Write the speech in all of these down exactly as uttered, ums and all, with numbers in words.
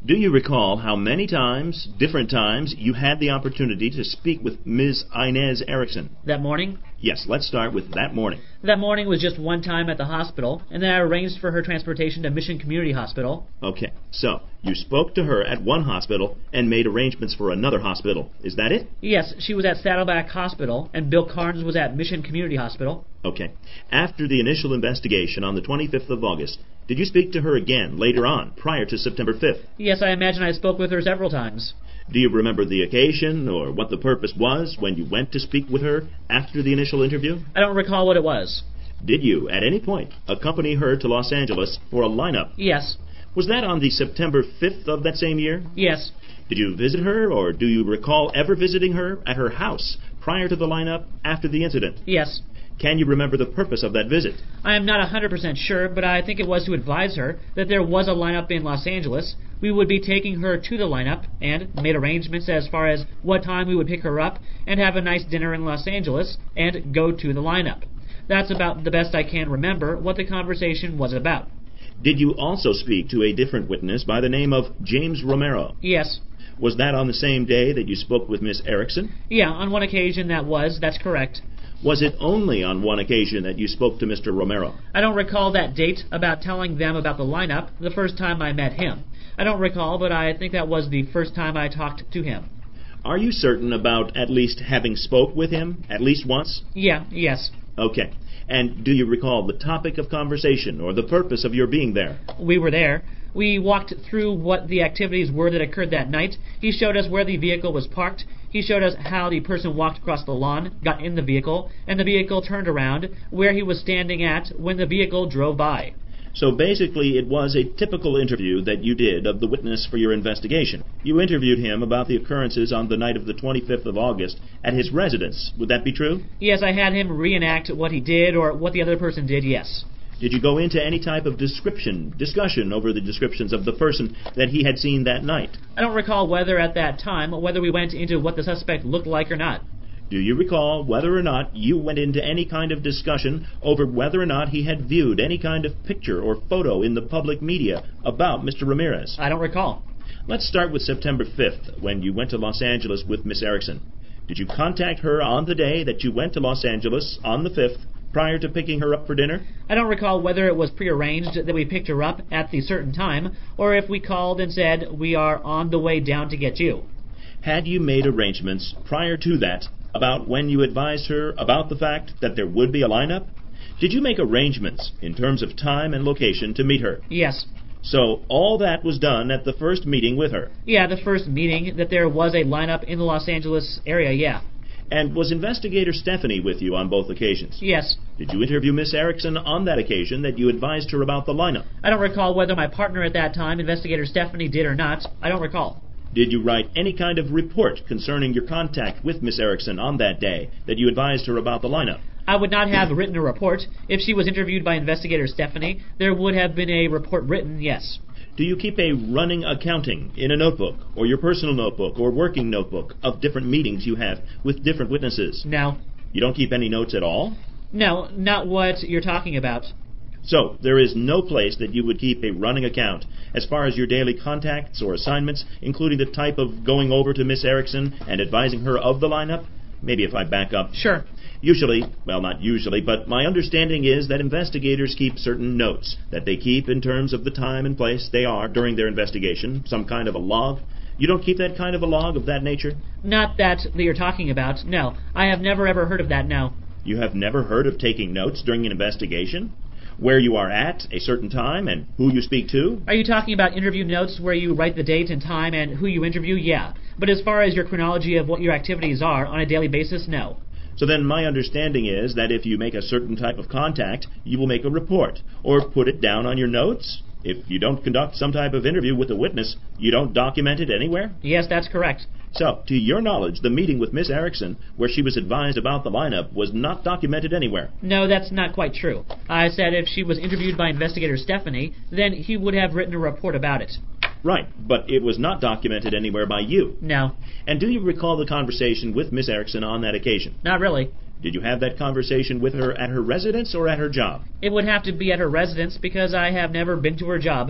Do you recall how many times, different times, you had the opportunity to speak with Miz Inez Erickson? That morning? Yes, let's start with that morning. That morning was just one time at the hospital, and then I arranged for her transportation to Mission Community Hospital. Okay, so you spoke to her at one hospital and made arrangements for another hospital. Is that it? Yes, she was at Saddleback Hospital, and Bill Carnes was at Mission Community Hospital. Okay. After the initial investigation on the twenty-fifth of August, did you speak to her again later on, prior to September fifth? Yes, I imagine I spoke with her several times. Do you remember the occasion or what the purpose was when you went to speak with her after the initial interview? I don't recall what it was. Did you, at any point, accompany her to Los Angeles for a lineup? Yes. Was that on the September fifth of that same year? Yes. Did you visit her, or do you recall ever visiting her at her house prior to the lineup after the incident? Yes. Can you remember the purpose of that visit? I am not one hundred percent sure, but I think it was to advise her that there was a lineup in Los Angeles. We would be taking her to the lineup, and made arrangements as far as what time we would pick her up, and have a nice dinner in Los Angeles, and go to the lineup. That's about the best I can remember what the conversation was about. Did you also speak to a different witness by the name of James Romero? Yes. Was that on the same day that you spoke with Miss Erickson? Yeah, on one occasion that was. That's correct. Was it only on one occasion that you spoke to Mister Romero? I don't recall that date about telling them about the lineup the first time I met him. I don't recall, but I think that was the first time I talked to him. Are you certain about at least having spoke with him at least once? Yeah, yes. Okay. And do you recall the topic of conversation or the purpose of your being there? We were there. We walked through what the activities were that occurred that night. He showed us where the vehicle was parked. He showed us how the person walked across the lawn, got in the vehicle, and the vehicle turned around, where he was standing at when the vehicle drove by. So basically it was a typical interview that you did of the witness for your investigation. You interviewed him about the occurrences on the night of the twenty-fifth of August at his residence. Would that be true? Yes, I had him reenact what he did or what the other person did, yes. Did you go into any type of description, discussion over the descriptions of the person that he had seen that night? I don't recall whether at that time, whether we went into what the suspect looked like or not. Do you recall whether or not you went into any kind of discussion over whether or not he had viewed any kind of picture or photo in the public media about Mister Ramirez? I don't recall. Let's start with September fifth, when you went to Los Angeles with Miss Erickson. Did you contact her on the day that you went to Los Angeles on the fifth, prior to picking her up for dinner? I don't recall whether it was prearranged that we picked her up at the certain time, or if we called and said, we are on the way down to get you. Had you made arrangements prior to that about when you advised her about the fact that there would be a lineup? Did you make arrangements in terms of time and location to meet her? Yes. So all that was done at the first meeting with her? Yeah, the first meeting, that there was a lineup in the Los Angeles area, yeah. And was Investigator Stephanie with you on both occasions? Yes. Did you interview Miss Erickson on that occasion that you advised her about the lineup? I don't recall whether my partner at that time, Investigator Stephanie, did or not. I don't recall. Did you write any kind of report concerning your contact with Miss Erickson on that day that you advised her about the lineup? I would not have written a report. If she was interviewed by Investigator Stephanie, there would have been a report written, yes. Do you keep a running accounting in a notebook, or your personal notebook, or working notebook, of different meetings you have with different witnesses? No. You don't keep any notes at all? No, not what you're talking about. So, there is no place that you would keep a running account as far as your daily contacts or assignments, including the type of going over to Miss Erickson and advising her of the lineup? Maybe if I back up. Sure. Usually, well, not usually, but my understanding is that investigators keep certain notes that they keep in terms of the time and place they are during their investigation, some kind of a log. You don't keep that kind of a log of that nature? Not that that you're talking about, no. I have never ever heard of that, no. You have never heard of taking notes during an investigation? Where you are at a certain time and who you speak to? Are you talking about interview notes where you write the date and time and who you interview? Yeah. But as far as your chronology of what your activities are on a daily basis, no. So then my understanding is that if you make a certain type of contact, you will make a report or put it down on your notes? If you don't conduct some type of interview with a witness, you don't document it anywhere? Yes, that's correct. So, to your knowledge, the meeting with Miss Erickson, where she was advised about the lineup, was not documented anywhere? No, that's not quite true. I said if she was interviewed by Investigator Stephanie, then he would have written a report about it. Right, but it was not documented anywhere by you? No. And do you recall the conversation with Miss Erickson on that occasion? Not really. Did you have that conversation with her at her residence or at her job? It would have to be at her residence because I have never been to her job.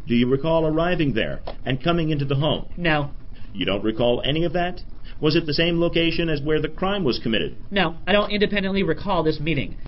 Do you recall arriving there and coming into the home? No. You don't recall any of that? Was it the same location as where the crime was committed? No, I don't independently recall this meeting.